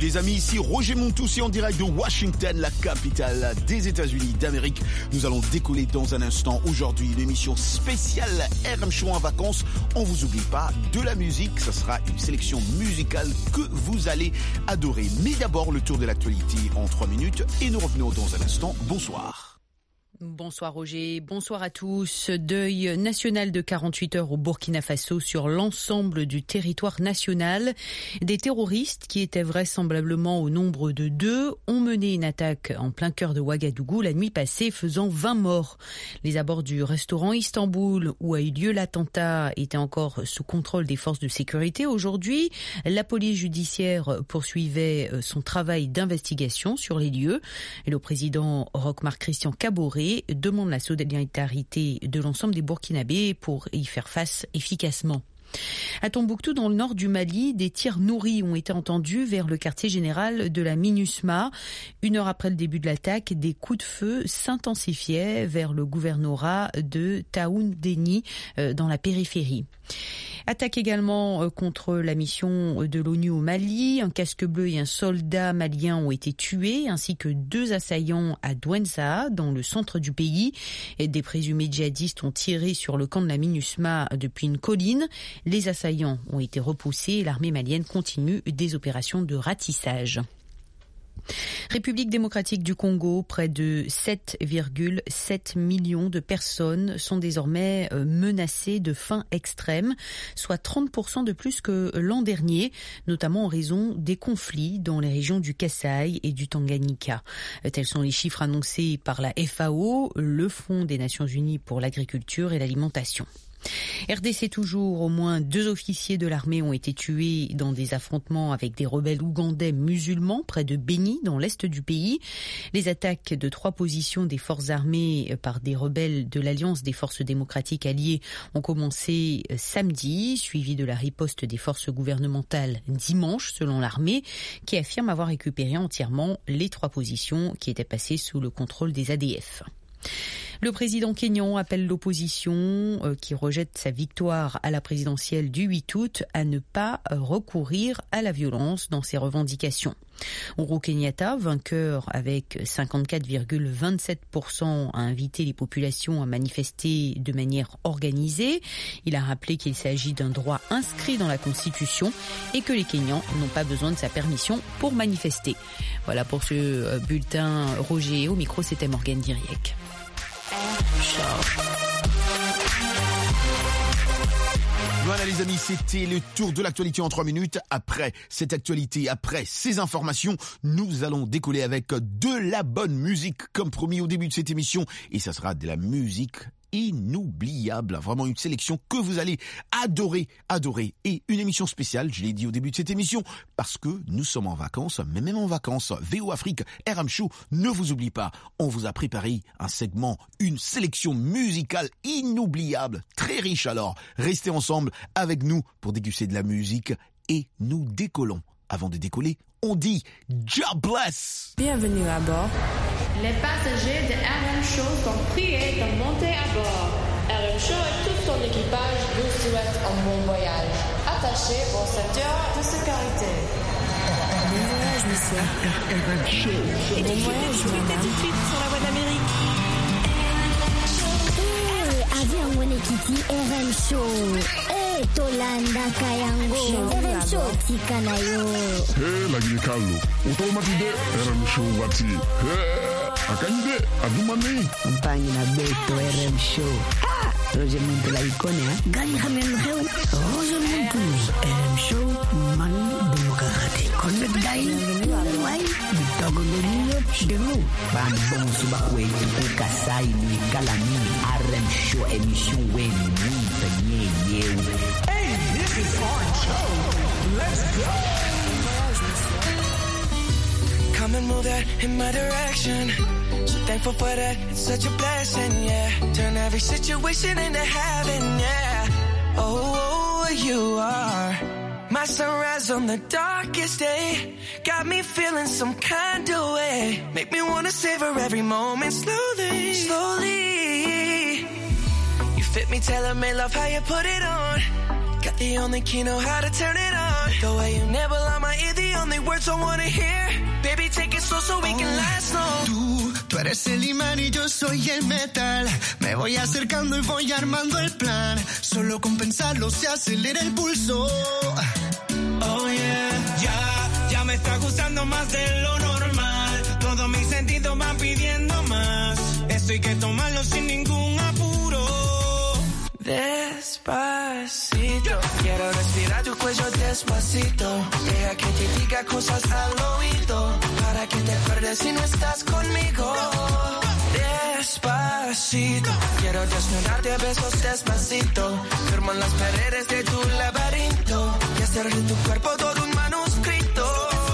les amis, ici Roger Montoussi en direct de Washington, la capitale des États-Unis d'Amérique. Nous allons décoller dans un instant. Aujourd'hui, une émission spéciale RM Show en vacances. On vous oublie pas de la musique, ce sera une sélection musicale que vous allez adorer. Mais d'abord, le tour de l'actualité en 3 minutes et nous revenons dans un instant. Bonsoir. Bonsoir Roger, bonsoir à tous. Deuil national de 48 heures au Burkina Faso sur l'ensemble du territoire national. Des terroristes, qui étaient vraisemblablement au nombre de 2, ont mené une attaque en plein cœur de Ouagadougou la nuit passée, faisant 20 morts. Les abords du restaurant Istanbul, où a eu lieu l'attentat, étaient encore sous contrôle des forces de sécurité. Aujourd'hui, la police judiciaire poursuivait son travail d'investigation sur les lieux. Et le président Roch-Marc Christian Kaboré demande la solidarité de l'ensemble des Burkinabés pour y faire face efficacement. À Tombouctou, dans le nord du Mali, des tirs nourris ont été entendus vers le quartier général de la MINUSMA. 1 heure après le début de l'attaque, des coups de feu s'intensifiaient vers le gouvernorat de Taoundéni dans la périphérie. Attaque également contre la mission de l'ONU au Mali. Un casque bleu et un soldat malien ont été tués, ainsi que 2 assaillants à Douentza, dans le centre du pays. Et des présumés djihadistes ont tiré sur le camp de la MINUSMA depuis une colline. Les assaillants ont été repoussés et l'armée malienne continue des opérations de ratissage. République démocratique du Congo, près de 7,7 millions de personnes sont désormais menacées de faim extrême, soit 30% de plus que l'an dernier, notamment en raison des conflits dans les régions du Kasaï et du Tanganyika. Tels sont les chiffres annoncés par la FAO, le Fonds des Nations Unies pour l'agriculture et l'alimentation. RDC toujours, au moins 2 officiers de l'armée ont été tués dans des affrontements avec des rebelles ougandais musulmans près de Beni, dans l'est du pays. Les attaques de 3 positions des forces armées par des rebelles de l'Alliance des forces démocratiques alliées ont commencé samedi, suivi de la riposte des forces gouvernementales dimanche, selon l'armée, qui affirme avoir récupéré entièrement les 3 positions qui étaient passées sous le contrôle des ADF. Le président kényan appelle l'opposition, qui rejette sa victoire à la présidentielle du 8 août, à ne pas recourir à la violence dans ses revendications. Uhuru Kenyatta, vainqueur avec 54,27%, a invité les populations à manifester de manière organisée. Il a rappelé qu'il s'agit d'un droit inscrit dans la Constitution et que les Kenyans n'ont pas besoin de sa permission pour manifester. Voilà pour ce bulletin. Roger, au micro, c'était Morgane Diriec. Voilà les amis, c'était le tour de l'actualité en 3 minutes. Après cette actualité, après ces informations, nous allons décoller avec de la bonne musique comme promis au début de cette émission. Et ça sera de la musique inoubliable, vraiment une sélection que vous allez adorer. Et une émission spéciale, je l'ai dit au début de cette émission, parce que nous sommes en vacances, mais même en vacances, VO Afrique, RM Show, ne vous oublie pas, on vous a préparé un segment, une sélection musicale inoubliable, très riche alors. Restez ensemble avec nous pour déguster de la musique et nous décollons. Avant de décoller, on dit God bless. Bienvenue à bord. Les passagers de RM Show sont priés de monter à bord. RM Show et tout son équipage vous souhaitent un bon voyage. Attachez vos ceintures de sécurité. Bon voyage, monsieur. RM Show. Bon voyage, madame. Tout de suite sur la voie d'Amérique. Avion Wenekiti RM Show. Tolanda Kayango. RM Show Tikanayo. Lagi Carlo. Automatique RM Show Wati. Akande Adumani. Mpani na Beto RM Show. Roger Montoussi la icône, hein? Gani Hamel Reu. Roger Montoussi RM Show. Manu Demokrati. Connect Dai. Wai. Bitago Domino. Demo. Bambon Subakwe. Kasai ni Kalami. RM Show émission Weni. Mwenye Yew. Hey, this is our show. Let's go. Come and move that in my direction. So thankful for that, it's such a blessing, yeah. Turn every situation into heaven, yeah. Oh, you are my sunrise on the darkest day. Got me feeling some kind of way. Make me wanna savor every moment slowly, slowly. You fit me, tailor-made, love how you put it on. Got the only key, know how to turn it on. The way you nibble on my ear, the the only words I wanna hear. Baby, take it slow so we can last long. Tú eres el imán y yo soy el metal. Me voy acercando y voy armando el plan. Solo con pensarlo se acelera el pulso. Oh yeah, ya me está gustando más de lo normal. Todos mis sentidos van pidiendo más. Esto hay que tomarlo sin ningún apuro. Despacito, quiero respirar tu cuello despacito. Deja que te diga cosas al oído, para que te acuerdes si no estás conmigo. Despacito, quiero desnudarte a besos despacito. Firmo en las paredes de tu laberinto y hacer de tu cuerpo todo un manuscrito.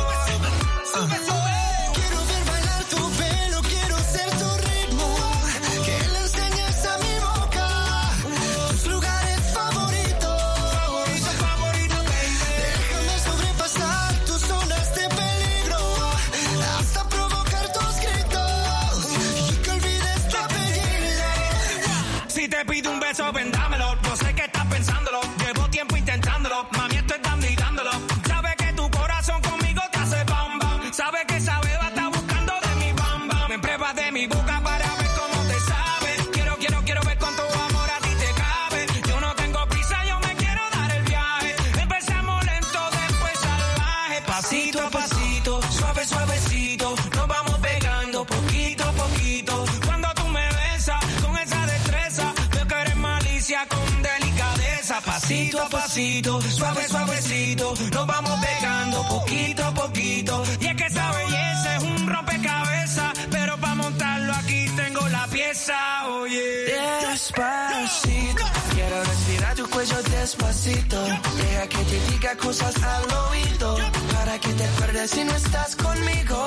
Te pido un beso, vendámelo. Yo sé que estás pensándolo. Llevo tiempo intentándolo. Mami, estoy dando y dándolo. Sabes que tu corazón conmigo te hace bam bam. Sabes que esa beba está buscando de mi bam bam. Me pruebas de mi boca para ver cómo te sabe. Quiero ver cuánto amor a ti te cabe. Yo no tengo prisa, yo me quiero dar el viaje. Empezamos lento, después salvaje. Pasito a pasito, suave, suavecito. Nos vamos pegando poquito a poquito. Cuando tú me besas con esa destreza, con delicadeza, pasito a pasito, suave, suavecito, nos vamos pegando poquito a poquito. Y es que esa belleza es un rompecabezas, pero para montarlo aquí tengo la pieza, oye. Despacito, quiero respirar tu cuello despacito. Deja que te diga cosas al oído, para que te acuerdes si no estás conmigo.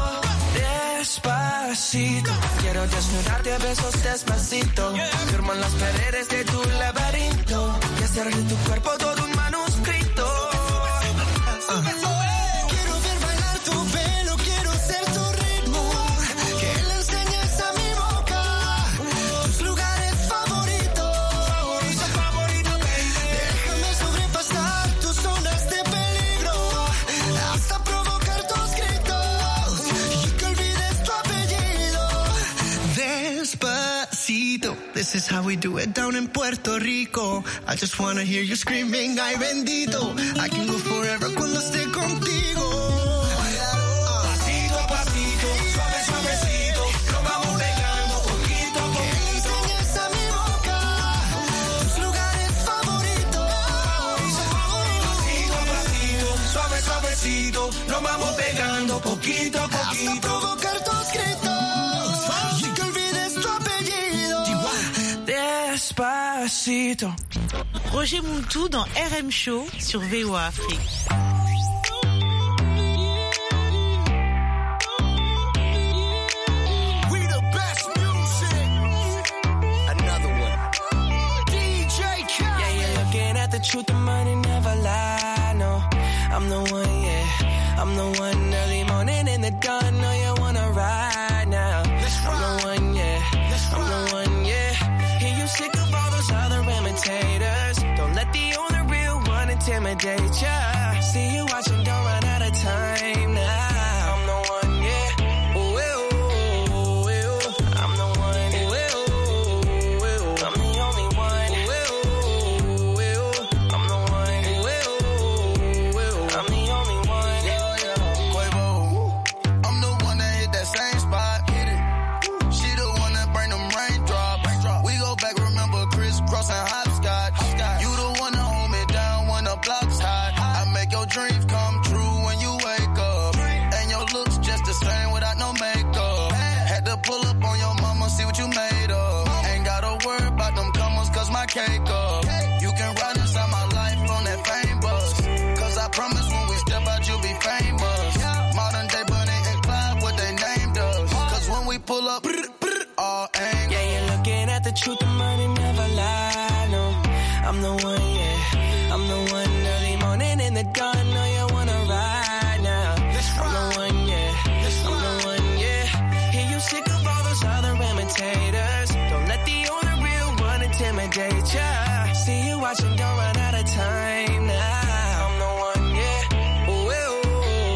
Despacito, quiero desnudarte a besos despacito. Firmo en las paredes de tu laberinto y hacer de tu cuerpo todo un manuscrito. Quiero ver bailar tu pelo, quiero ser tu ritmo. Que le enseñes a mi boca tus lugares favoritos. Déjame sobrepasar tus zonas de peligro, hasta provocar tus gritos y que olvides tu apellido. Despacito, this is how we do it down in Puerto Rico. I just wanna hear you screaming, ay bendito. I can go forever cuando esté contigo. Pasito a pasito, suave, suavecito, nos vamos pegando poquito a poquito. Que enseñes a mi boca tus lugares favoritos. Pasito a pasito, suave, suavecito, nos vamos pegando poquito a poquito. Hasta provocar tus gritos y que olvides tu apellido. Despacito. Roger Mountou dans RM Show sur VOA Afrique. Truth, the money never lie, no. I'm the one, yeah. I'm the one early morning in the dawn. No, you wanna ride now. I'm the one, yeah. I'm the one, yeah. Hear you sick of all those other imitators. Don't let the only real one intimidate ya. See you watching, don't run out of time now. I'm the one, yeah. Ooh, ooh, ooh, ooh. I'm the one, ooh, ooh, ooh. I'm the only one. Dreams come true when you wake up, and your looks just the same without no makeup. Had to pull up on your mama, see what you made of. Ain't gotta worry about them comers, cause my cake up. You can ride inside my life on that fame bus, cause I promise when we step out you'll be famous. Modern day Bunny and Clyde, what they named us, cause when we pull up, all angles. Yeah, you're looking at the truth, the money never lie, no. I'm the one, yeah. I'm the one early morning in the dawn. No, you wanna ride now. I'm the one, yeah. I'm the one, yeah. Hear you sick of all those other imitators. Don't let the only real one intimidate ya. See you watching, don't run out of time now. I'm the one, yeah. Ooh, ooh, ooh.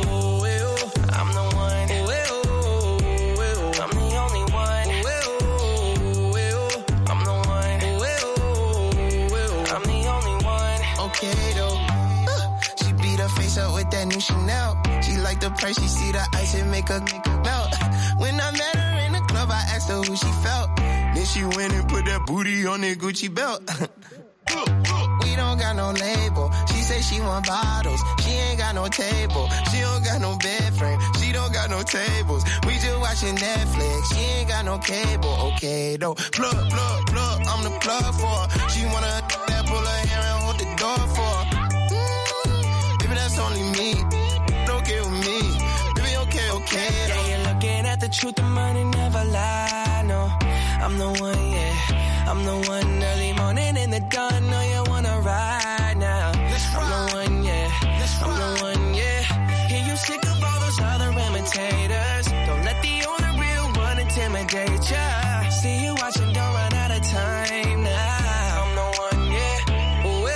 Chanel. She like the price, she see the ice and make her melt. When I met her in the club, I asked her who she felt. Then she went and put that booty on that Gucci belt. We don't got no label. She say she want bottles. She ain't got no table. She don't got no bed frame. She don't got no tables. We just watching Netflix. She ain't got no cable. Okay, though. Plug. I'm the plug for her. She wanna that pull her hair and hold the door for her. Baby, that's only me. Okay with me. Baby, okay. Yeah, you're looking at the truth, the money never lie. No, I'm the one, yeah. I'm the one early morning in the dawn. Know you wanna ride now. I'm the one, yeah. I'm the one, yeah. Hear you sick of all those other imitators. Don't let the only real one intimidate ya. See you watching, don't run out of time now. I'm the one, yeah. Ooh,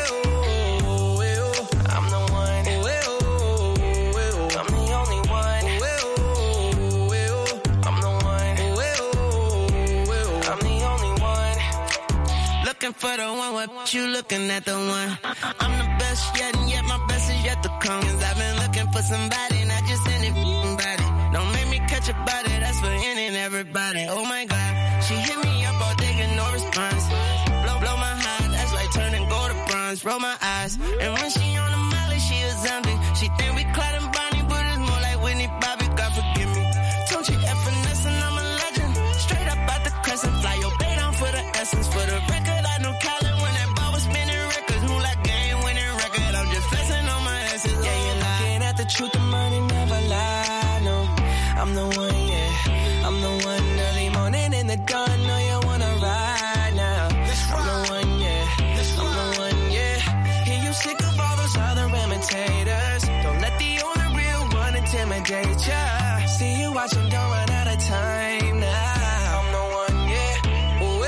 I'm the one. Ooh, I'm the only one. Ooh, I'm the one. Ooh, I'm the only one. Looking for the one, what you looking at the one? I'm the best yet, and yet my best is yet to come. Cause I've been looking for somebody, not just anybody. Don't make me catch a body, that's for any and everybody. Oh my God, she hit me up all day, get no response. Blow my heart, that's like turning gold to bronze. Roll my eyes, and when she on the molly, she a zombie. She think we Clyde and Bonnie, but it's more like Whitney Bobby, God forgive me. Don't you F finesse and I'm a legend. Straight up out the crescent, fly your bay down for the essence. For the record, I know Colin when that ball was spinning records. Who like game winning record? I'm just flexing on my essence. Yeah, you're looking at the truth, the money never lie. No, I'm the one, yeah. I'm the one early morning in the dawn. Know you wanna ride now. I'm the one, yeah. I'm the one, yeah. Hear you sick of all those other imitators. Don't let the only real one intimidate ya. See you watching, don't run out of time now. I'm the one, yeah. Ooh,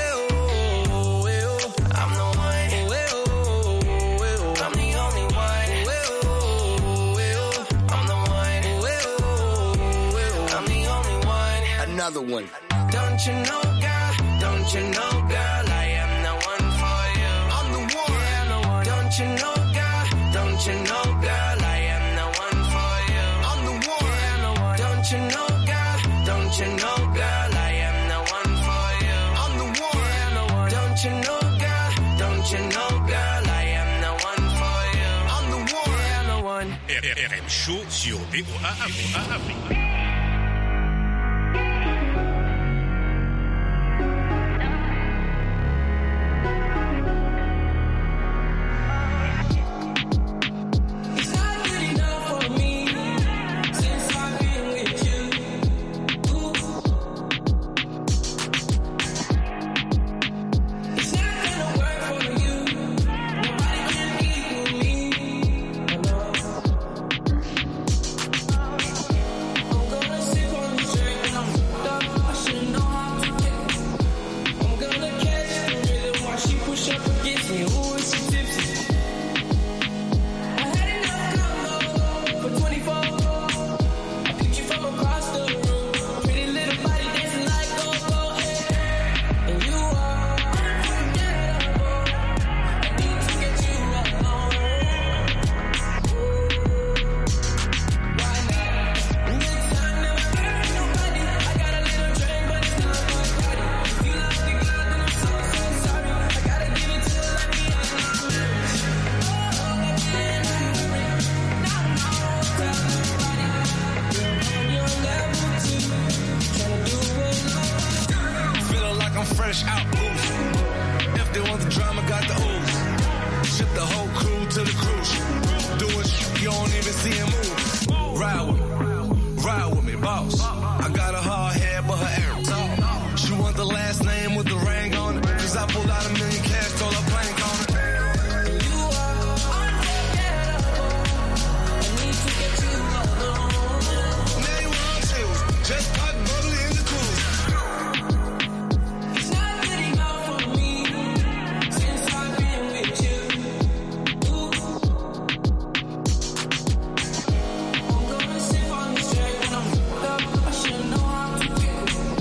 I'm the one. Ooh, I'm the only one. Ooh, I'm the one. Ooh, I'm the only one. Another one. Don't you know, girl? Don't you know, girl? I am the one for you. I'm the one. Yeah, I'm the one. Don't you know, girl? Don't you know, girl? I am the one for you. I'm the one. Yeah, I'm the one. Don't you know, girl? Don't you know, girl? I am the one for you. I'm the one. Yeah, I'm the one. Don't you know, girl? Don't you know, girl? I am the one for you. I'm the one. Yeah, I'm the one. RM Show sur VOA Afrique. fresh out booth. If they want the drama, got the ooze. Ship the whole crew to the cruise. Doing shit you don't even see him move. Ride with me, boss. I got a hard head, but her air tall. She want the last name with the ring on it. Cause I pulled out $1 million cash, told her plank on it. Just pop bubbly in the cool. It's not good enough for me since I've been with you. Ooh. I'm gonna sip on this drink when I'm hooked up. I should know how to feel.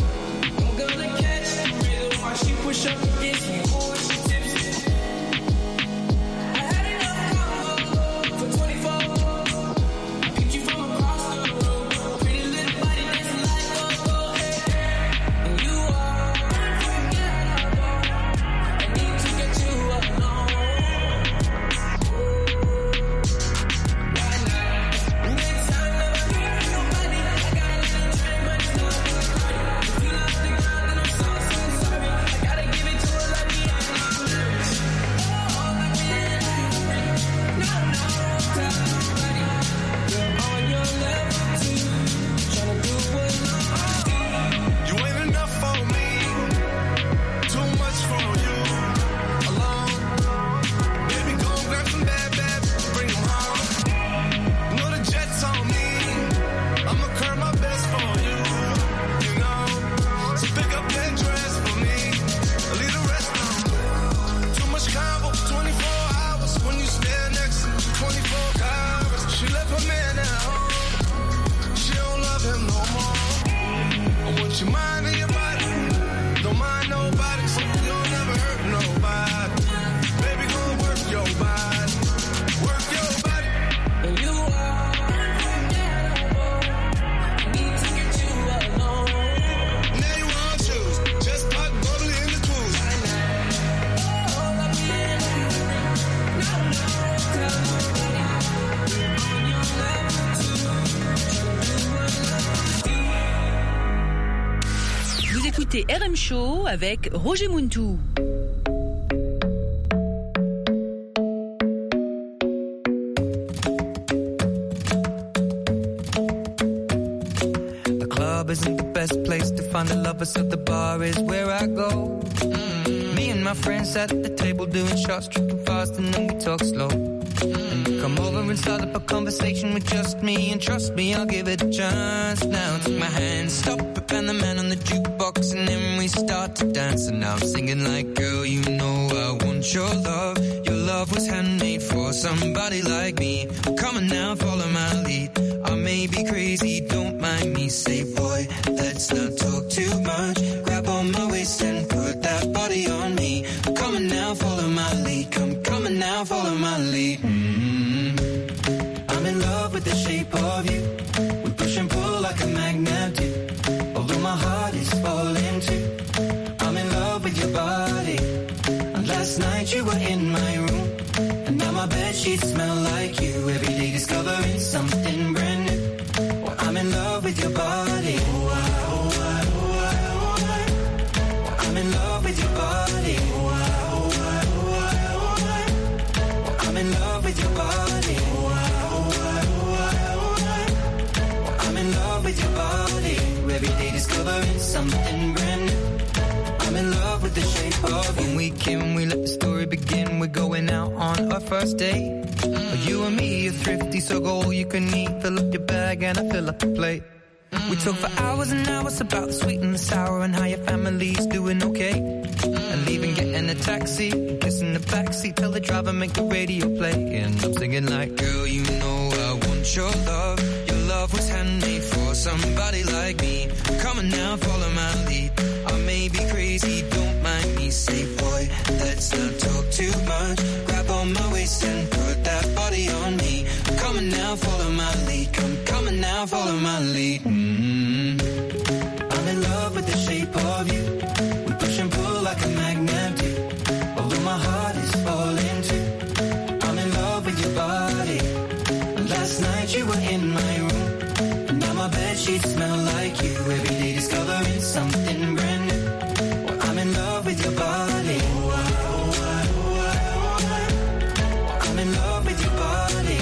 RM Show avec Roger Muntou. The club isn't the best place to find the lovers, so the bar is where I go. Me and my friends at the table doing shots, tripping fast, and then we talk slow. Come over and start up a conversation with just me, and trust me, I'll give it a chance. Now take my hand, stop it, and the man on the jukebox, and then we start to dance. And now I'm singing like, girl, you know I want your love. Your love was handmade for somebody like me. Come on now, follow my lead. I may be crazy, don't mind me. Say, boy, let's not talk too much. Grab on my waist and put that body on me. Come on now, follow my lead. Come on now, follow my lead. I'm in love with the shape of you. We push and pull like a magnet do. Although my heart is falling too. I'm in love with your body. And last night you were in my room. And now my bedsheets smell like you. Every day discovering something brand new. Well, I'm in love with your body. I'm in love with your body. I'm in love with your body. I'm in love with your body. Every day discovering something brand new. I'm in love with the shape of you. When we came, we let the story begin. We're going out on our first date. You and me are thrifty, so go all you can eat. Fill up your bag and I fill up the plate. We talk for hours and hours about the sweet and the sour and how your family's doing okay. And leaving, getting a taxi, kissing the backseat, tell the driver make the radio play. And I'm singing like, girl, you know I want your love. Your love was handmade for somebody like me. Come on now, follow my lead. I may be crazy, don't mind me. Say, boy, let's not talk too much. Grab on my waist and put that body on me. Come on now, follow my lead. Come on now, follow my lead. I'm in love with the shape of you. We push and pull like a magnet do. Although my heart is falling too. I'm in love with your body. Last night you were in my room. And now my bedsheets smell like you. Every day discovering something brand new. Well, I'm in love with your body. I'm in love with your body.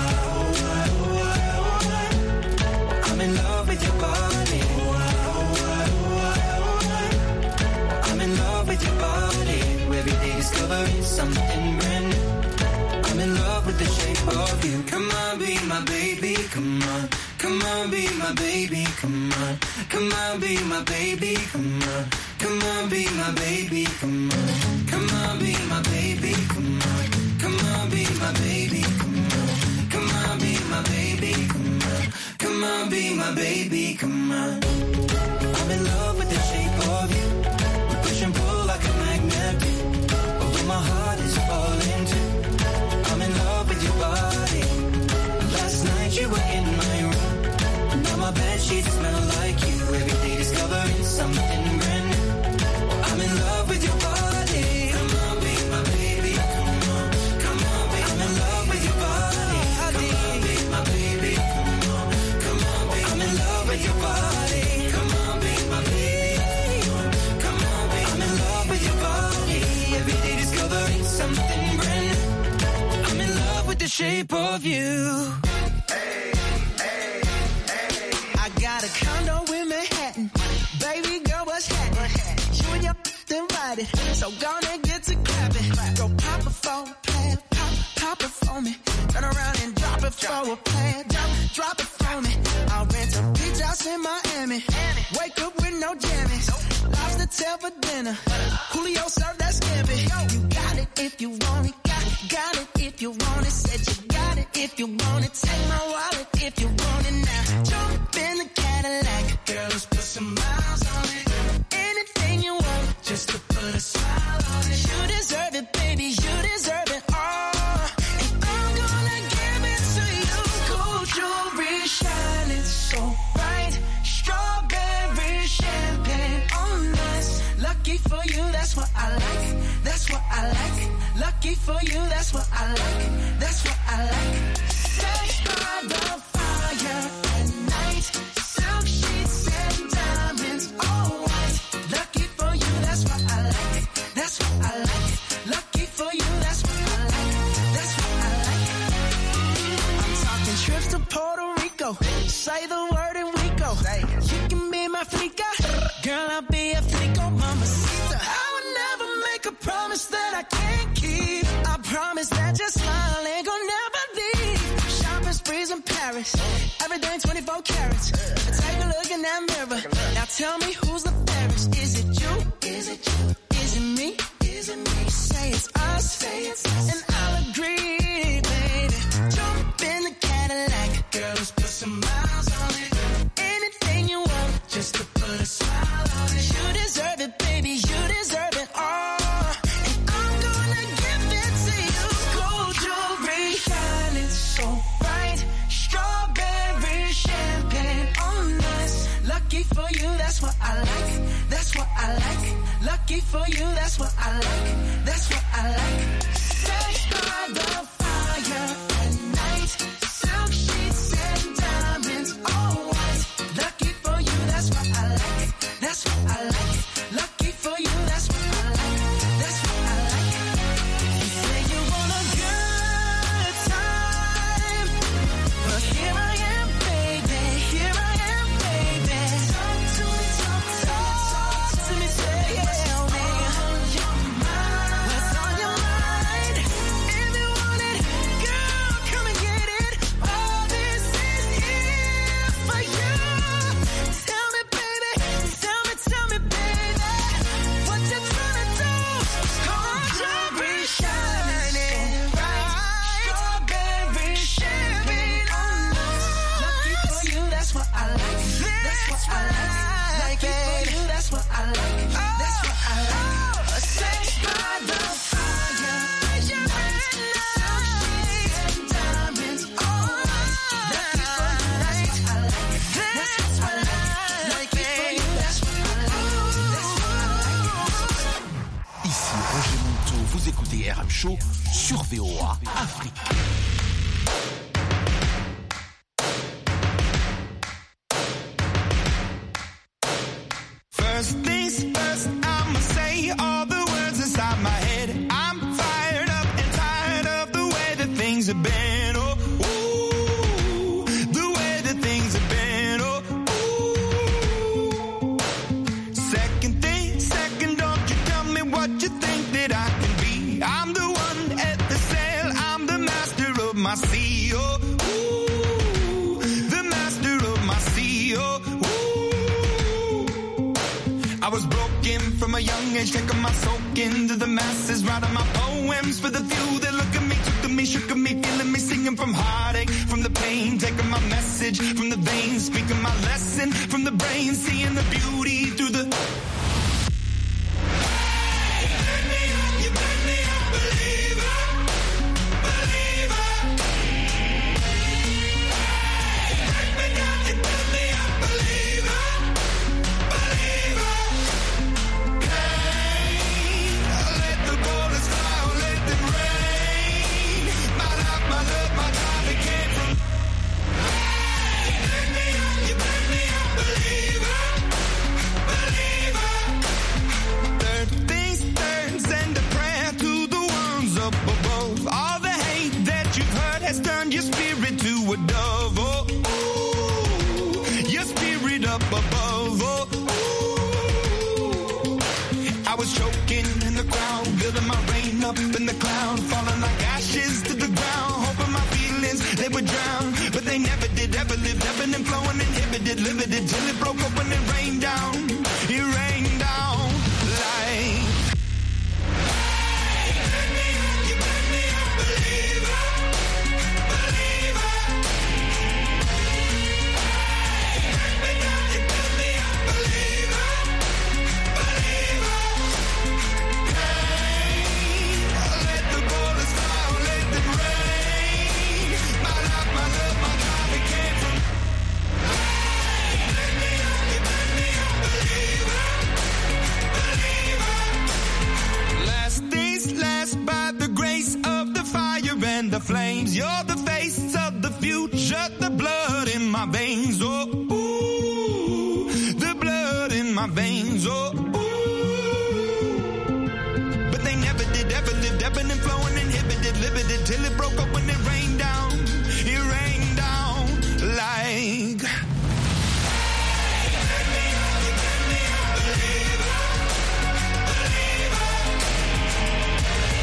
I'm in love with your body. I'm in love with your body. Every day discovering something brand new. I'm in love with the shape of you. Come on, be my baby, come on. Come on, be my baby, come on. Come on, be my baby, come on. Come on, be my baby, come on. Come on, be my baby, come on. Come on, be my baby, come on. Come on, be my baby, come on. Come on, be my baby, come on. I'm in love with the shape of you. We push and pull like a magnet do. Although my heart is falling too. I'm in love with your body. Last night you were in my room. Now my bedsheets smell like you. Every day discovering something brand new. I'm in love with your body. Come on, be my baby. Come on, come on, be. I'm in love with your body. Come on, be my baby. Come on, come on, be. I'm in love with your body. Come on, be my baby. Come on, be. I'm in love with your body. Every day discovering something brand new. I'm in love with the shape of you. I got a condo in Manhattan. Baby girl, what's happening? You and your invited, so gonna get to clapping. Go pop it for a plan, pop it for me. Turn around and drop it for a plan, drop it for me. I'll rent a beach house in Miami. Wake up with no jammies. Lobster tail for dinner. Julio served that scampi. You got it if you want it. Got it if you want it. Said you got it if you want it. Take my wallet if you want it now. Jump in the Cadillac. Girl, let's put some miles on it. Anything you want, just to put a smile on it. You deserve it, baby. You deserve it all. And I'm gonna give it to you. Gold jewelry shining so bright. Strawberry champagne on us. Lucky for you, that's what I like. That's what I like. Lucky for you, that's what I like. That's what I like. Sex by the fire at night. Silk sheets and diamonds, all white. Lucky for I can't keep. I promise that your smile ain't gonna never leave. Shopping sprees in Paris, everything 24 carats. Take a look in that mirror. Now tell me who's the fairest? Is it you? Is it you? Is it me? Is it me? Say it's us. Say it's us. And I'll agree, baby. Jump in the Cadillac. Girl, let's put some miles on it. Anything you want, just to put a smile on it. You deserve it, baby. You deserve it all. And I'm gonna give it to you. Gold jewelry, shining so bright. Strawberry champagne on us. Lucky for you, that's what I like. That's what I like. Lucky for you, that's what I like. That's what I like. Sex by the fire at night. Silk sheets and diamonds, all white. Lucky for you, that's what I like. That's what I like. Lucky for you, that's what I like. That's what I like. You say you want a good time, but here I am, baby. Here I am, baby. Talk to me, talk to me, tell me what's on your mind. What's on your mind? If you want it, girl, come and get it. All this is here for you. Tell me, baby, tell me, baby, what you tryna do? Gold jewelry shining bright, strawberry champagne on us. Lucky for you, that's what I like. That's what I like. Lucky for you, that's what I like. That's what I like. Sex by the fire, silk sheets and diamonds on us. Lucky for you, that's what I like. That's what I like. Lucky for you, that's what I like. That's what I like. Ici Roger Monteau, vous écoutez RM Show sur VOA Afrique. First things first, I'ma say all the words inside my head. I'm fired up and tired of the way that things have been. Oh, ooh, the way that things have been. Oh, ooh. Second thing, second, don't you tell me what you think that I can be. I'm the one at the sail, I'm the master of my sea. Oh, ooh, the master of my sea. Oh, ooh. I was broken from a young age, taking my soak into the masses, writing my poems for the few that look at me, took to me, shook at me, feeling me, singing from heartache, from the pain, taking my message from the veins, speaking my lesson from the brain, seeing the beauty through the... You make me a believer, believer. Break me down, you make me a believer, believer. Let the bullets fly, or let them rain. My life, my love, my time, it came from. You make me a believer, believer. Third things third, send a prayer to the ones up above. All the hate that you've heard has turned your spirit to a dove. Oh, ooh, your spirit up above. Oh, ooh. I was choking in the crowd, building my rain up in the cloud, falling like ashes to the ground, hoping my feelings they would drown, but they never did. Ever lived, ebbing and flowing, inhibited, limited, till it broke open and rained down. It rained down like. You make me a believer, believer. Break me down, you make me a believer, believer. Let the bullets fly, or let them rain. My life, my love, my time, it came from. You make me a believer, believer. Last things last, by the grace of the fire and the flames. You're the face of the future, the blood in my veins. Oh, ooh, the blood in my veins. Oh, ooh. But they never did, ever lived, ebbing and flowing, inhibited, limited, till it broke up when it rained down. It rained down like. You make me a believer, believer.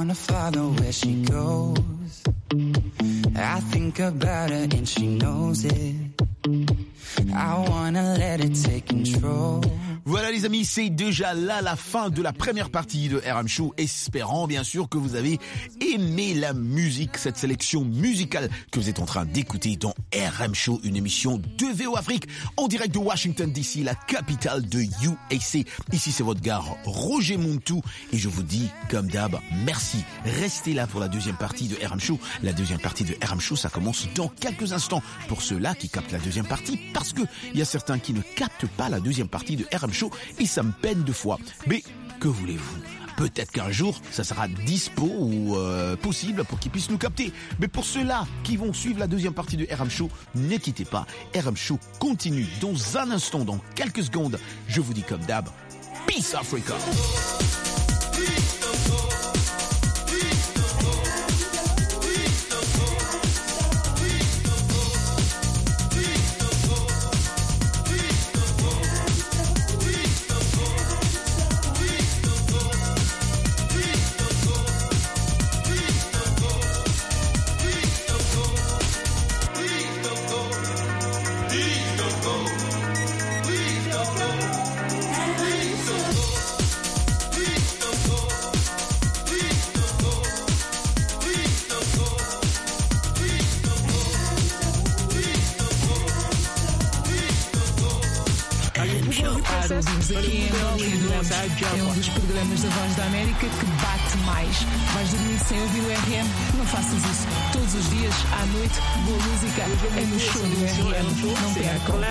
wanna follow where she goes. I think about her and she knows it. I wanna let it take control. Voilà les amis, c'est déjà là la fin de la première partie de RM Show, espérant bien sûr que vous avez aimé la musique, cette sélection musicale que vous êtes en train d'écouter dans RM Show, une émission de VO Afrique en direct de Washington DC, la capitale de UAC. Ici c'est votre gars Roger Montou et je vous dis comme d'hab, merci. Restez là pour la deuxième partie de RM Show. La deuxième partie de RM Show, ça commence dans quelques instants. Pour ceux-là qui captent la deuxième partie, parce que il y a certains qui ne captent pas la deuxième partie de RM Show et ça me peine deux fois. Mais que voulez-vous? Peut-être qu'un jour, ça sera dispo ou possible pour qu'ils puissent nous capter. Mais pour ceux-là qui vont suivre la deuxième partie de RM Show, ne quittez pas. RM Show continue dans un instant, dans quelques secondes. Je vous dis comme d'hab, Peace Africa. Ouvimos aqui em Angola, é um dos programas da Voz da América que bate mais. Vais dormir sem ouvir o RM? Não faças isso. Todos os dias, à noite, boa música é no show do RM. Não percam.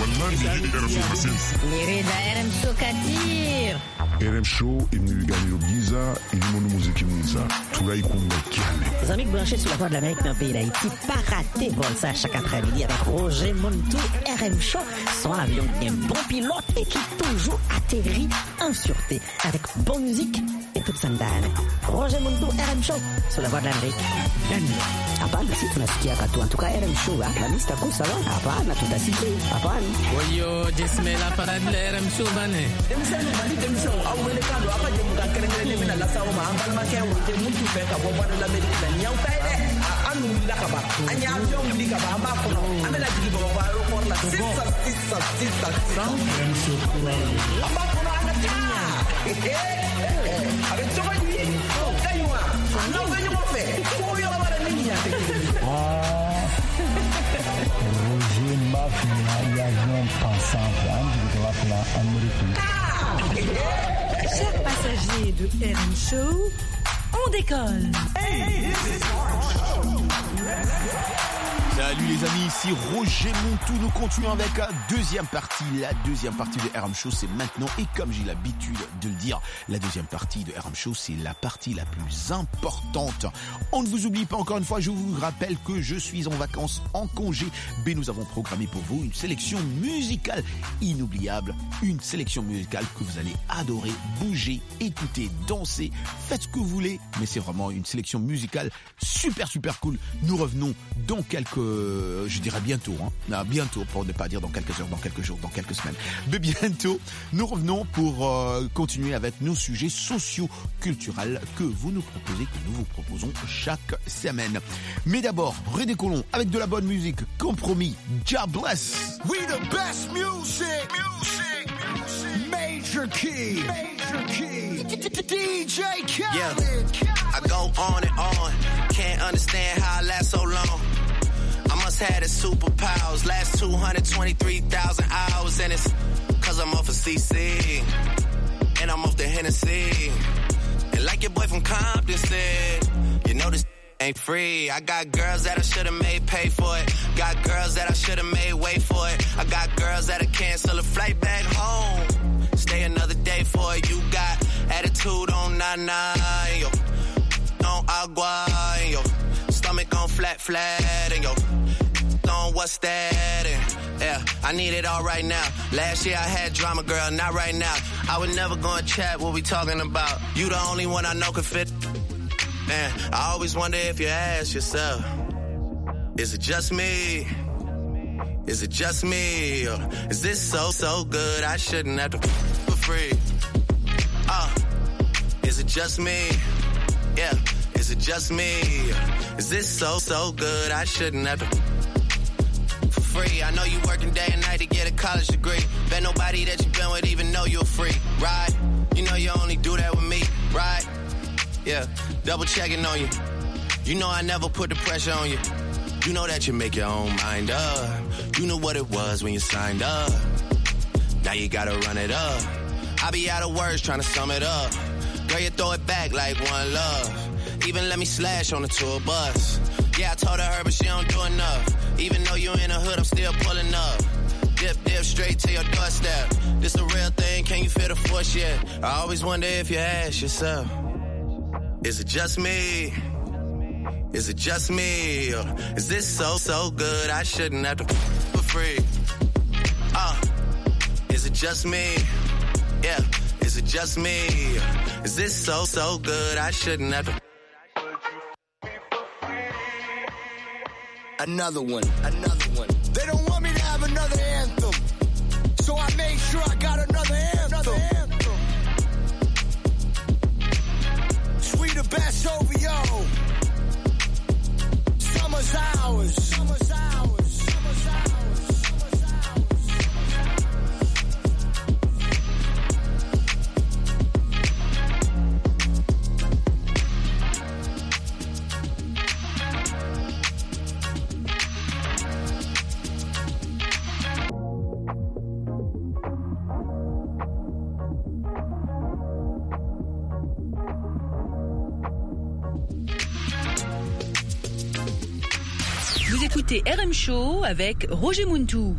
RM Show Katir. RM Show imnigani Giza ilimono muziki mwiza tunaikunda kiane. Les amis branchés sur la Voix de l'Amérique dans le pays d'Haïti, pas rater vol ça chaque après-midi avec Roger Montou. RM Show, son avion qui est un bon pilote et qui toujours atterrit en sûreté avec bonne musique et toute sandale. Roger Montou, RM Show sur la Voix de l'Amérique. Hapana, si tunasikia katu. En tout cas, RM Show, la mista kusa wa. Hapana, tutasikia. Hapana. Oyo, jesmela para de RM Show bane. Awele kando apa je muka kerengere mina la sawo ma ambal ma ke wote mutu fe ka bo bana la medina nyaw tay de anu la ka ba anya avion li ka ba amba ko amela jigi bo ba ro por la sisa amba ko na ana tinya avec toi lui kaywa no venyo mo fe ko yo ba la niña te Roger Mafia y avion pensant de la plan américaine. Chers passagers de RM Show, on décolle. Salut les amis, ici Roger Montou. Nous continuons avec la deuxième partie. La deuxième partie de RM Show, c'est maintenant. Et comme j'ai l'habitude de le dire, la deuxième partie de RM Show, c'est la partie la plus importante. On ne vous oublie pas encore une fois, je vous rappelle que je suis en vacances, en congé. Mais nous avons programmé pour vous une sélection musicale inoubliable. Une sélection musicale que vous allez adorer, bouger, écouter, danser. Faites ce que vous voulez. Mais c'est vraiment une sélection musicale super cool. Nous revenons dans je dirais bientôt, bientôt, pour ne pas dire dans quelques heures, dans quelques jours, dans quelques semaines. Mais bientôt, nous revenons pour continuer avec nos sujets socio-culturels que vous nous proposez, que nous vous proposons chaque semaine. Mais d'abord, redécollons avec de la bonne musique. Compromis, God bless. We the best music. Major key. DJ Khaled. Yeah, I go on and on. Can't understand how I last so long. I must have the superpowers. Last 223,000 hours, and it's cause I'm off of CC. And I'm off the Hennessy. And like your boy from Compton said, you know this ain't free. I got girls that I should've made pay for it. Got girls that I should've made wait for it. I got girls that'll cancel a flight back home. Stay another day for it. You got attitude on nana, yo. On agua, yo. Stomach on flat, and yo. On what's that? And yeah, I need it all right now. Last year I had drama, girl, not right now. I would never go and chat what we talking about. You the only one I know can fit. Man, I always wonder if you ask yourself, is it just me? Is it just me? Or is this so good I shouldn't have to for free? Is it just me? Yeah, is it just me? Is this so good? I shouldn't have to. For free, I know you working day and night to get a college degree. Bet nobody that you've been with even know you're free, right? You know you only do that with me, right? Yeah, double checking on you. You know I never put the pressure on you. You know that you make your own mind up. You knew what it was when you signed up. Now you gotta run it up. I be out of words trying to sum it up. Girl, you throw it back like one love. Even let me slash on the tour bus. Yeah, I told her, but she don't do enough. Even though you in the hood, I'm still pulling up. Dip straight to your doorstep. This a real thing, can you feel the force yet? I always wonder if you ask yourself, is it just me? Is it just me? Or is this so good? I shouldn't have to for free. Is it just me? Yeah, is it just me? Is this so good? I shouldn't have to. Another one. They don't want me to have another anthem, so I made sure I got another anthem. Sweet the best over yo. Summer's ours. Vous écoutez RM Show avec Roger Muntou.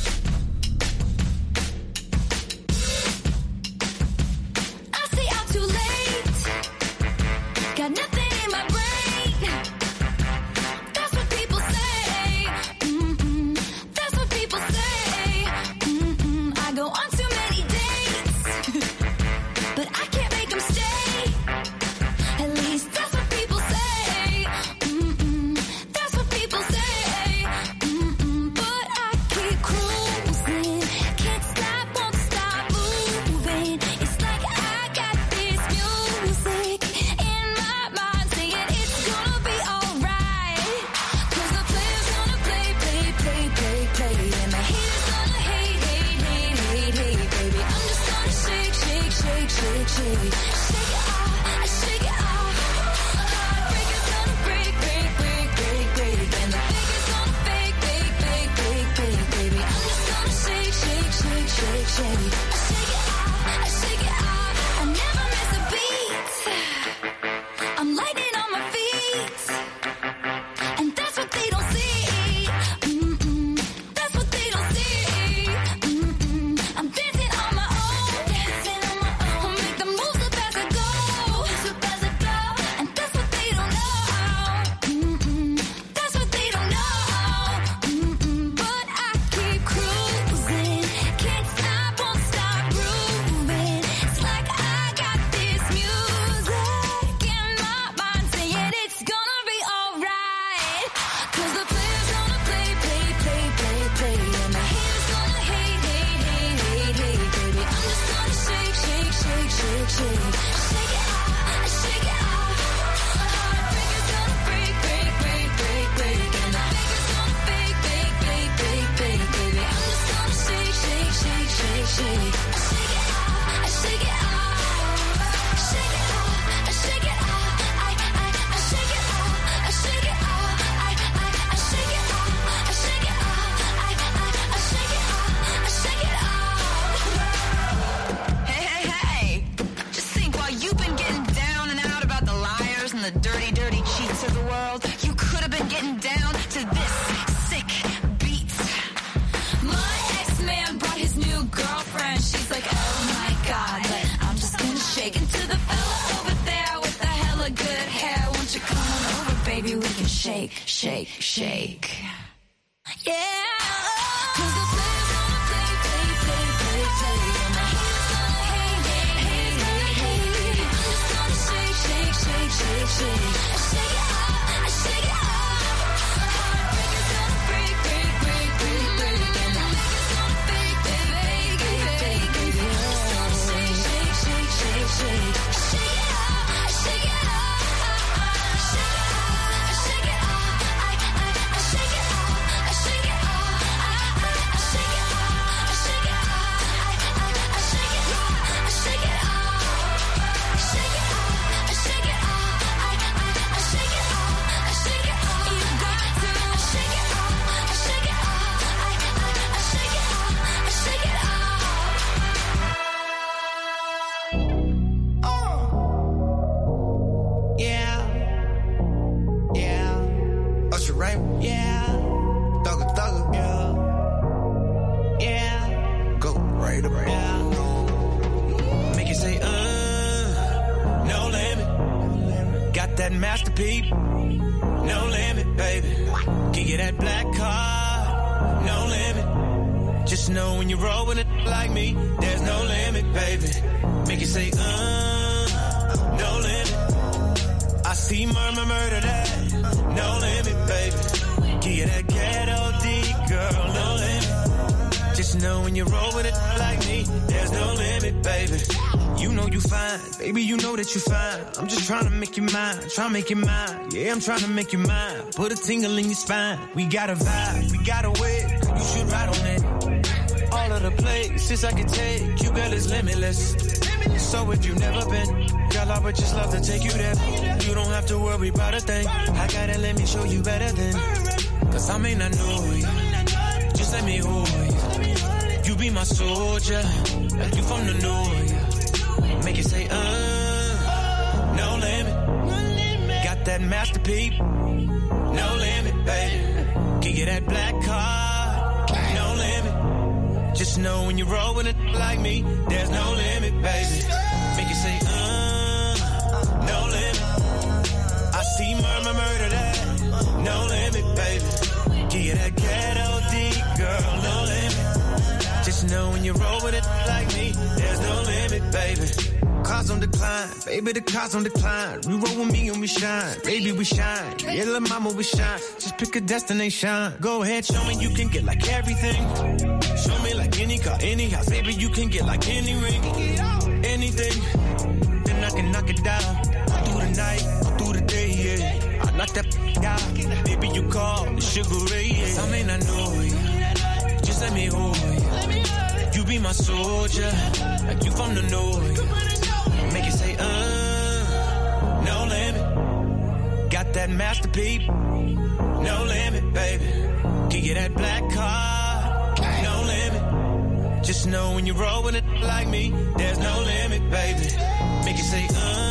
Shake. Yeah. that masterpiece. No limit, baby. Give you that black card. No limit. Just know when you roll with it like me, there's no limit, baby. Make it say, no limit. I see murder that. No limit, baby. Give you that ghetto D, girl. No limit. Just know when you roll with it like me, there's no limit, baby. You know you fine, baby, you know that you fine. I'm just trying to make you mine, trying to make you mine. Yeah, I'm trying to make you mine. Put a tingle in your spine. We got a vibe, we got a way. You should ride on it. All of the places I can take you, girl, is limitless. So if you've never been, girl, I would just love to take you there. You don't have to worry about a thing. I gotta let me show you better than. Cause I may not know you, just let me hold you. You be my soldier, like you from the north. Make it say, no limit. Got that masterpiece. No limit, baby. Give you that black card. No limit. Just know when you roll with it like me, there's no limit, baby. Make it say, no limit. I see murder that. No limit, baby. Give you that ghetto D, girl. No limit. Just know when you roll with it like me, there's no limit, baby. Cars on decline, baby, the cars on decline. We roll with me and we shine, baby, we shine. Yeah, little mama, we shine. Just pick a destination. Go ahead, show me you can get like everything. Show me like any car, any house, baby, you can get like any ring, anything. Then I can knock it down. All through the night, all through the day, yeah. I knock that out. Baby, you call the Sugar Ray, yeah. I may not know you, just let me hold you. You be my soldier, like you from the north. Make it say, no limit. Got that masterpiece. No limit, baby. Give you that black card. No limit. Just know when you roll with it like me, there's no limit, baby. Make it say,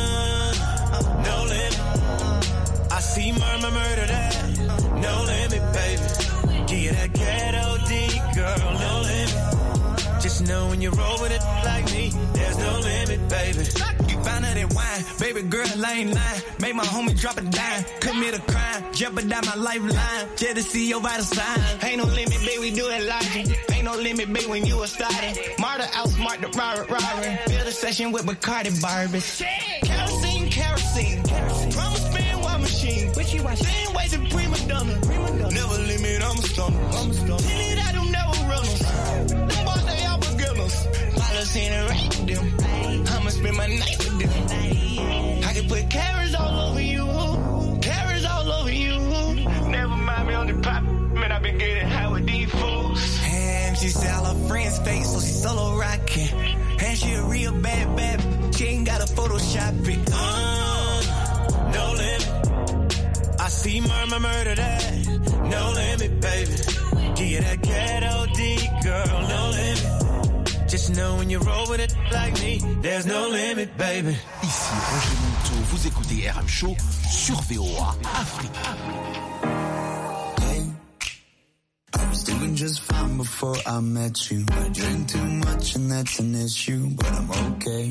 no limit. I see murder that. No limit, baby. Give you that ghetto D, girl. No limit. Just know when you roll with it like me, there's no limit, baby. You found out that wine, baby girl, I ain't lying. Made my homie drop a dime, commit a crime, jeopardize my lifeline, just to see your vital sign. Ain't no limit, baby, we do it live. Ain't no limit, baby, when you a starting. Martyr outsmart the robber. Build a session with Bacardi Barbies. Kerosene. Promise spin one machine. Same ways in prima donna. Never limit, I'm a stunner. Tell I do never run. Them boys, they all beginners. Policy in the right with them. I'ma spend my night with them. I can put carrots all over you. Carrots all over you. Never mind me on the pop. Man, I been getting high with these fools. And she said all her friends fake, so she solo rocking. And she a real bad. She ain't got a Photoshop it. No limit. I see murder that. No limit, baby. Give you that ghetto D, girl. No limit. Just know when you roll with it like me, there's no limit, baby. Ici Roger Monteau, vous écoutez RM Show sur VOA Afrique. I was doing just fine before I met you. I drink too much and that's an issue, but I'm okay.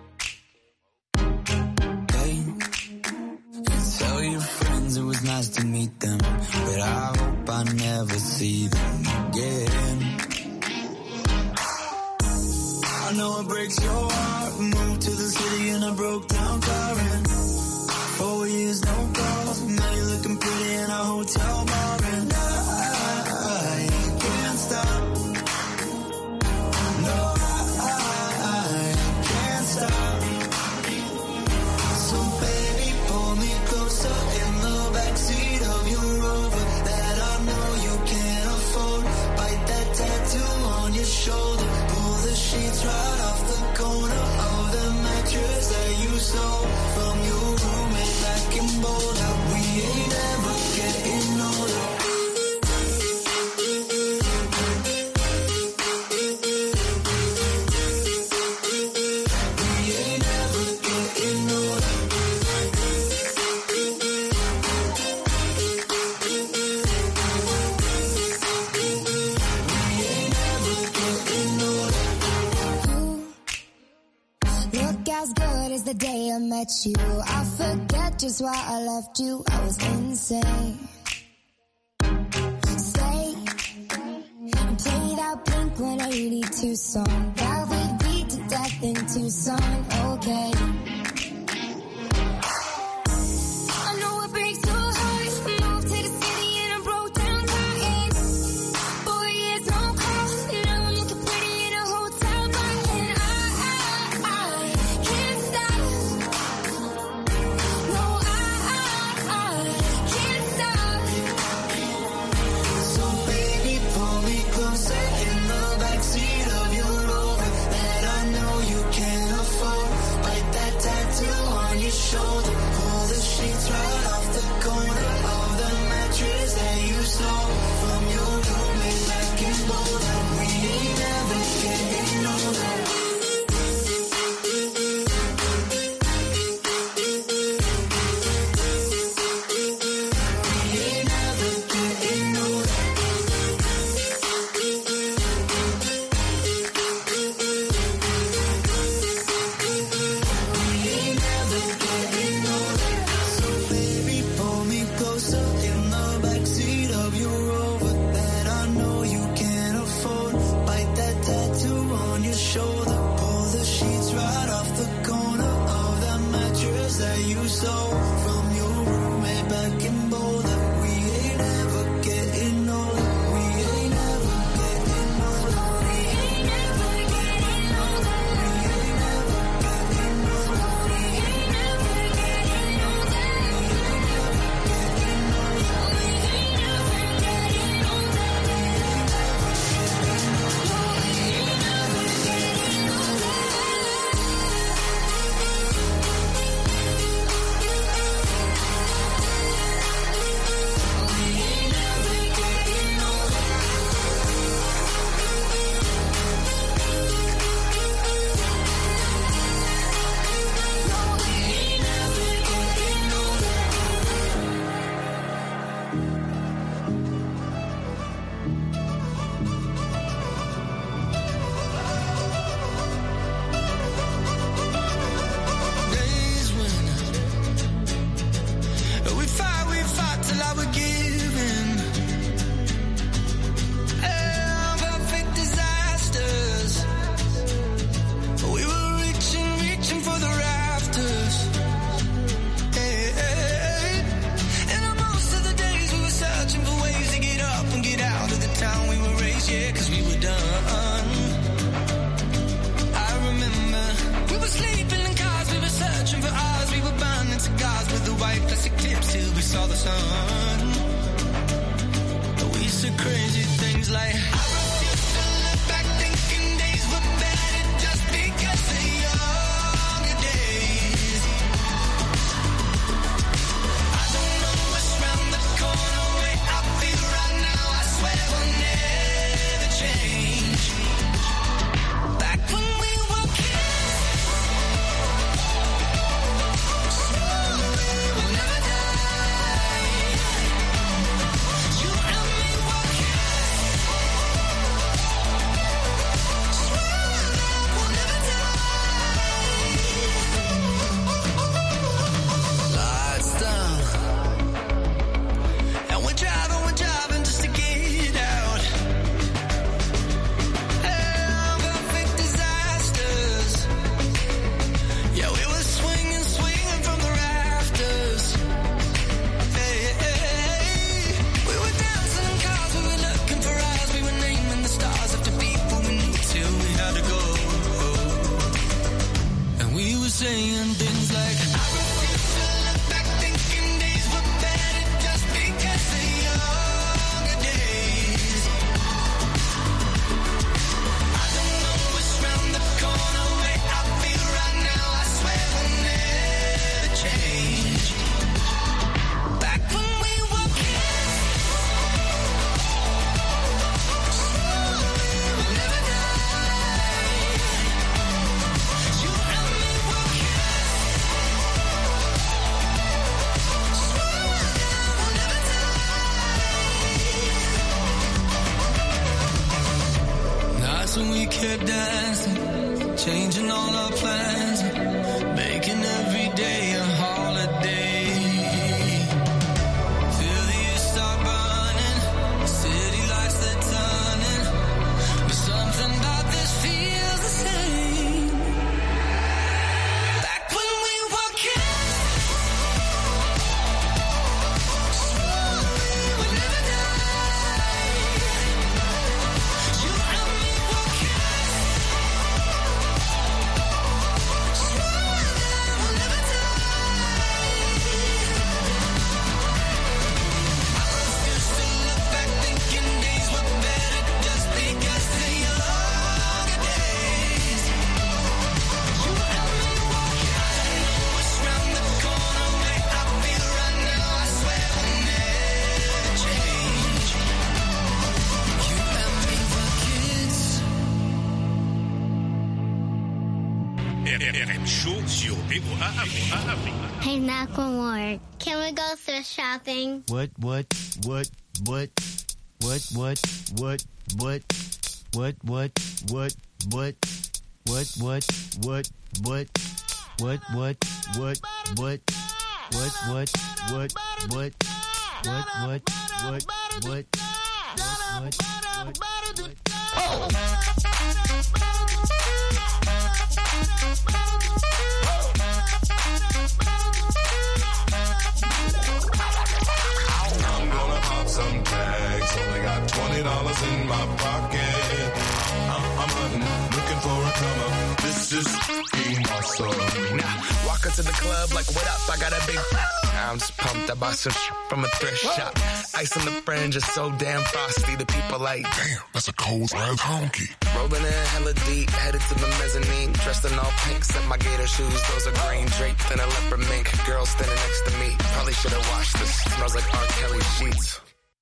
Hey, you tell your friends it was nice to meet them, but I hope I never see them again. I know it breaks your heart. Moved to the city in a broke down car and 4 years no calls. Now you're looking pretty in a hotel bar and I can't stop. No, I can't stop. So baby, pull me closer in the backseat of your Rover that I know you can't afford. Bite that tattoo on your shoulder. Pull the sheets right off the corner. but it's the day I met you. I forget just why I left you. I was insane. Stay and play that Blink-182 song that we beat to death in Tucson. Okay. VOA Afrique. Hey, Macklemore, can we go thrift shopping? What? I'm gonna pop some tags. Only got $20 in my pocket. I'm hunting, looking for a come up. This is being awesome. Now, walk into the club like, what up? I got a big. I'm just pumped. I bought some from a thrift shop. Ice on the fringe is so damn frosty. The people like, damn, that's a cold ass honky. Rolling in hella deep, headed to the mezzanine. Dressed in all pink, set my gator shoes. Those are green, draped in a leopard mink. Girl standing next to me. Probably should have washed this. Smells like R. Kelly sheets.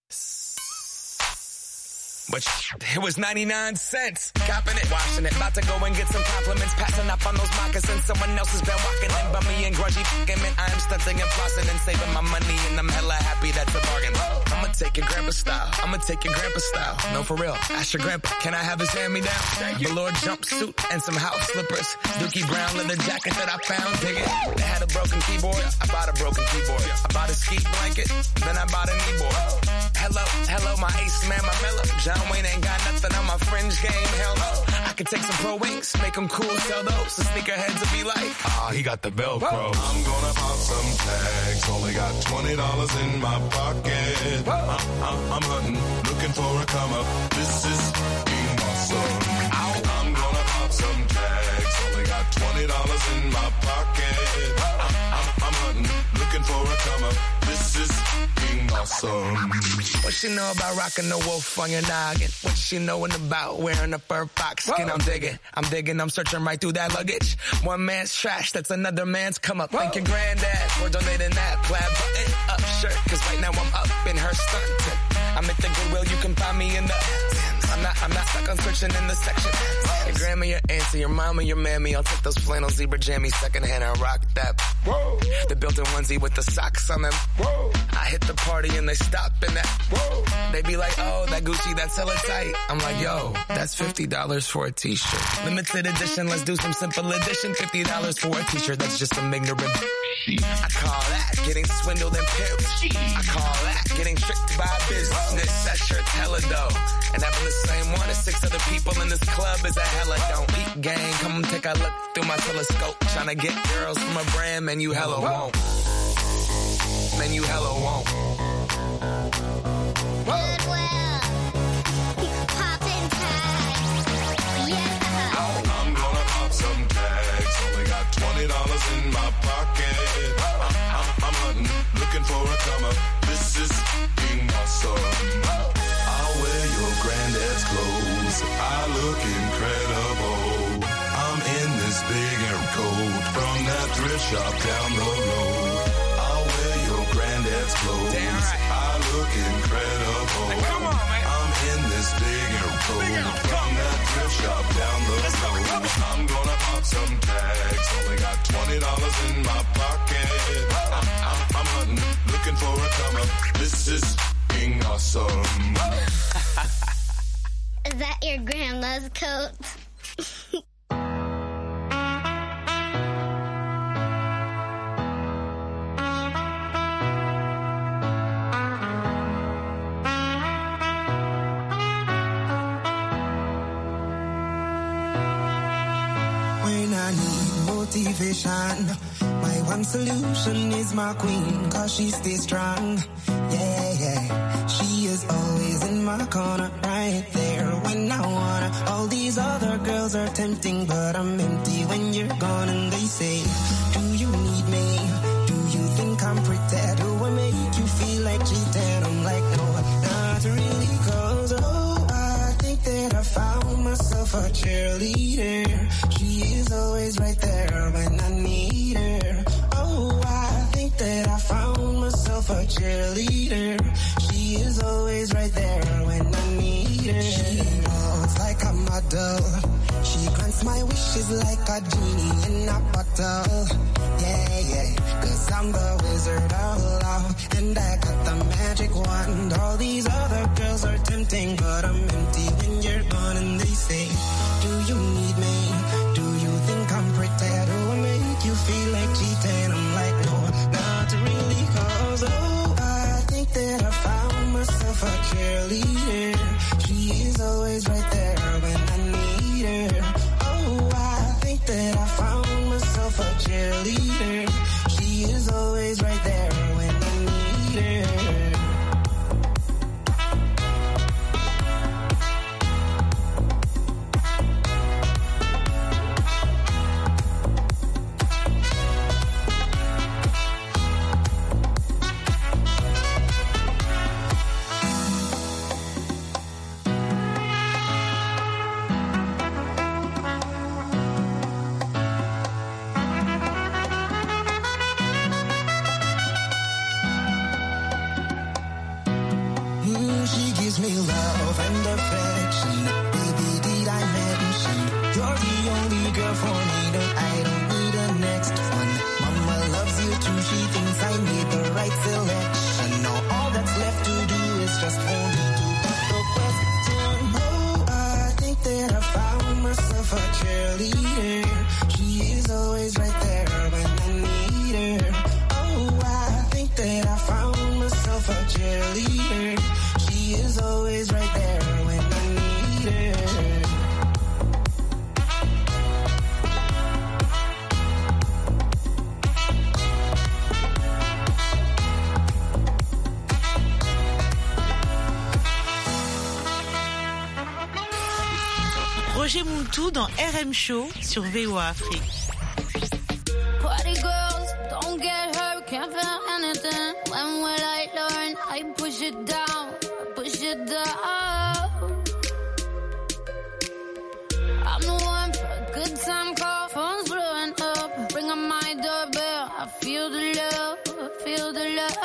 But it was 99 cents. Copping it, washing it. About to go and get some compliments. Passing up on those moccasins. Someone else has been walking in by me and grungy fucking man. I am stunting and flossing and saving my money. And I'm hella happy that's a bargain. I'ma take your grandpa style. I'ma take your grandpa style. No, for real. Ask your grandpa. Can I have his hand-me-down? Velour jumpsuit and some house slippers. Dookie brown leather jacket that I found. Dig it. They had a broken keyboard. I bought a broken keyboard. I bought a ski blanket. Then I bought a kneeboard. Hello, my ace man, my mellow. John Wayne ain't got nothing on my fringe game, hell no. I could take some pro wings, make them cool, sell those. The sneakerheads will be like, he got the Velcro. I'm gonna pop some tags, only got $20 in my pocket. I'm hunting, looking for a come up. This is being awesome. I'm gonna pop some tags, only got $20 in my pocket. I'm hunting, looking for a come up. This is being awesome. What she know about rocking the wolf on your noggin? What she knowin' about wearing a fur fox skin? I'm digging, I'm searching right through that luggage. One man's trash, that's another man's come up. Thank your granddad for donating that plaid button up shirt. Cause right now I'm up in her skirt. I'm at the Goodwill, you can find me in the. I'm not stuck on searching in the section. Your grandma, your auntie, your mama, your mammy. I'll take those flannel zebra jammies secondhand and rock that. Whoa. The built-in onesie with the socks on them. Whoa. I hit the party and they stop in that. Whoa. They be like, oh, that Gucci, that's hella tight. I'm like, yo, that's $50 for a t-shirt. Limited edition, let's do some simple edition. $50 for a t-shirt, that's just some ignorant. I call that getting swindled and pimped. I call that getting tricked by business. That shirt's hella dope. And having the same one as 6 other people in this club is a hella don't. Peep gang, come take a look through my telescope. Tryna get girls from a brand, man, you hella won't. Man, you hella won't. Goodwill. Poppin' tags. Yeah. I'm gonna pop some tags. Only got $20 in my pocket. I'm hunting, looking for a come up. This is being awesome. I'll wear your granddad's clothes. I look incredible. I'm in this big air coat from that thrift shop down the road. I'll wear your granddad's clothes. Damn right. I look incredible. Hey, come on, man. I'm in this big air coat from that thrift shop down the road. I'm gonna pop some tags. Only got $20 in my pocket. I'm hunting, looking for a come up. This is being awesome. Is that your grandma's coat? When I need motivation, my one solution is my queen, cause she stays strong. Yeah. She is always in my corner, right there when I wanna. All these other girls are tempting, but I'm empty when you're gone. And they say, do you need me? Do you think I'm pretty? Do I make you feel like cheating? I'm like, no, not really, cause I think that I found myself a cheerleader. She is always right there when I need her. Oh, I think that I found myself a cheerleader. She is always right there when I need her. She walks like a model. She grants my wishes like a genie in a bottle. and I'm like, no, not really, cause oh, I think that I found myself a cheerleader. She is always right there when I need her. Oh, I think that I found myself a cheerleader. She is always right there when I need her. She gives me love and affection. Baby, did I mention you're the only girl for me? No, I don't need a next one. Mama loves you too. She thinks I made the right selection. Now all that's left to do is just for me to put the question. Oh, I think that I found myself a cheerleader. She is always right there when I need her. Oh, I think that I found myself a cheerleader. She is always right there when I need her. Roger Mountou dans RM Show sur VOA Afrique. Party girls, don't get hurt, can't feel anything. When will I learn? I push it down, push it down. I'm the one for a good time call, phone's blowing up. Bring on my doorbell, I feel the love, I feel the love.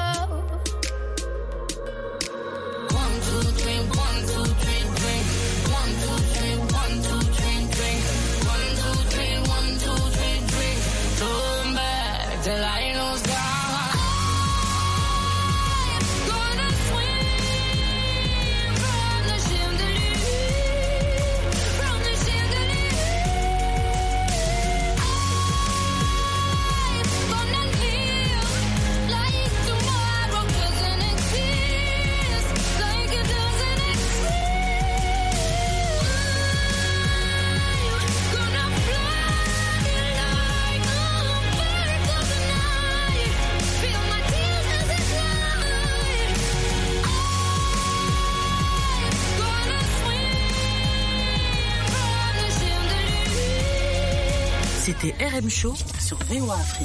1, 2, 3, 1, 2, 3, drink. 1, 2, 3, 1, 2, 3, drink. 1, 2, 3, 1, 2, 3, drink. Turn back till I lose God. C'était RM Show sur VOA Afrique.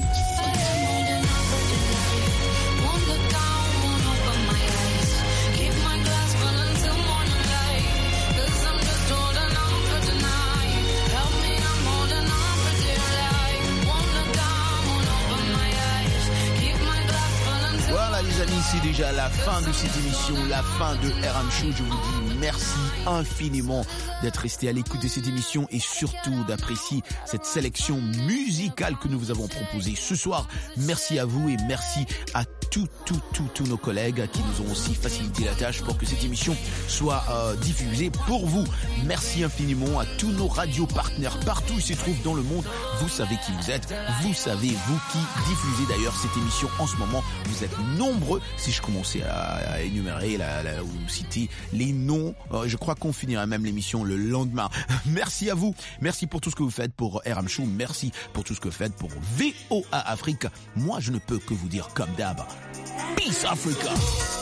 Voilà les amis, c'est déjà la fin de cette émission, la fin de RM Show. Je vous dis merci infiniment d'être resté à l'écoute de cette émission et surtout d'apprécier cette sélection musicale que nous vous avons proposée ce soir. Merci à vous et merci à tous nos collègues qui nous ont aussi facilité la tâche pour que cette émission soit diffusée pour vous. Merci infiniment à tous nos radios partenaires partout où ils se trouvent dans le monde. Vous savez qui vous êtes, vous savez vous qui diffusez d'ailleurs cette émission en ce moment. Vous êtes nombreux. Si je commençais à énumérer ou citer les noms, je crois qu'on finirait même l'émission le lendemain. Merci à vous. Merci pour tout ce que vous faites pour RM Show. Merci pour tout ce que vous faites pour VOA Afrique. Moi, je ne peux que vous dire comme d'hab. Peace Africa.